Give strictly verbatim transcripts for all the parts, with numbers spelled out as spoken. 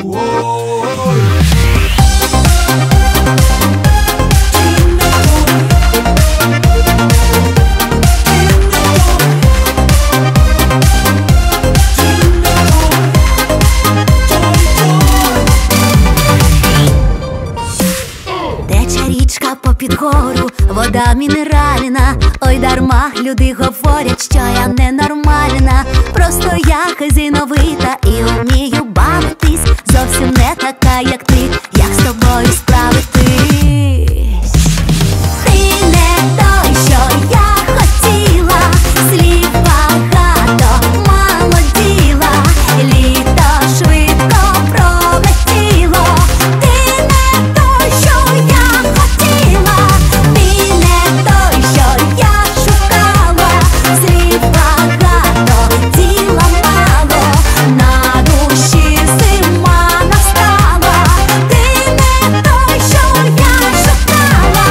Попід гору, вода мінеральна. Ой, дарма люди говорять, що я ненормальна. Просто я хазяйновита і вмію бавитись. Зовсім не така, як ти, як з тобою справитись? Ти не той, що я хотіла. Слів багато, мало діла. Літо швидко пролетіло. Ти не той, що я хотіла. Ти не той, що я шукала. Слів багато, діла мало. На душі зима настала. Ти не той, що я шукала.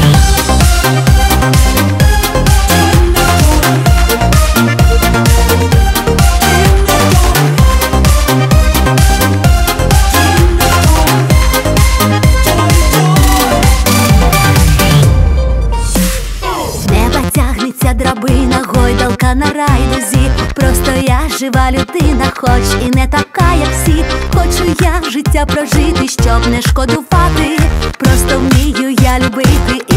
Неба тягнеться драбина, гойдалка на райдузі. Просто я жива людина, хоч і не така, як всі. Хочу я життя прожити, щоб не шкодувати. Просто вмію я любити.